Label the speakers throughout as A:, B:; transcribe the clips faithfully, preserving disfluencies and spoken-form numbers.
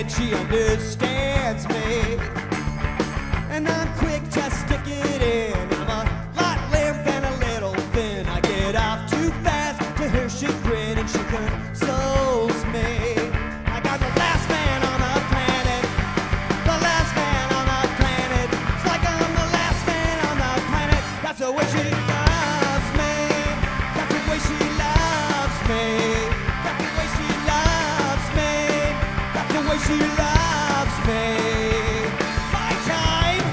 A: planet, she understands me. And I'm quick to stick it in. I'm a lot limp and a little thin. I get off too fast to her chagrin, and she consoles me. I got the last man on the planet, the last man on the planet. It's like I'm the last man on the planet. That's the way she loves me. That's the way she loves me. That's the way she loves me. That's the way she loves me. My time.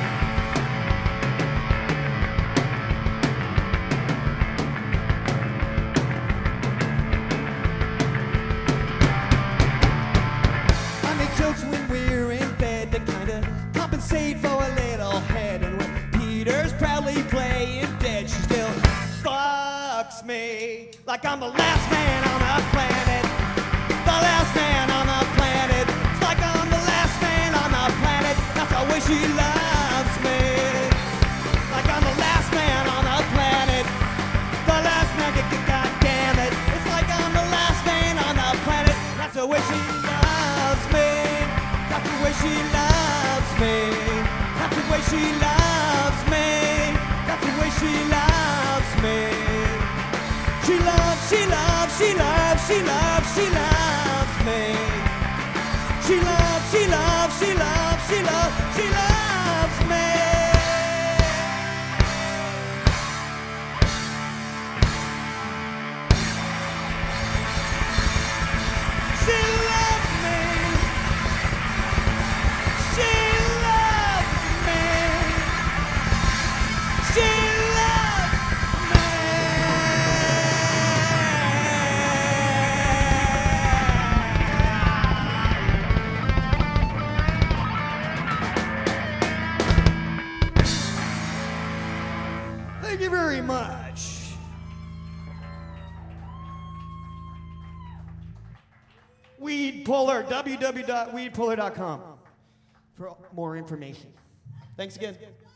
A: I make jokes when we're in bed to kinda compensate for a little head. And when Peter's proudly playing dead, she still fucks me like I'm the last man on the planet. The last man on the planet. It's like I'm the last man on the planet. That's the way she loves me. Like I'm the last man on the planet. The last man, god damn it. It's like I'm the last man on the planet. That's the way she loves me. That's the way she loves me. That's the way she loves me. That's the way she loves me. She loves, she loves, she loves, she loves, she loves me. She loves, she loves, she loves, she loves, she loves me. She loves me. She loves me. She loves me. Thank you very much. Weed Puller, w w w dot weed puller dot com for more information. Thanks again.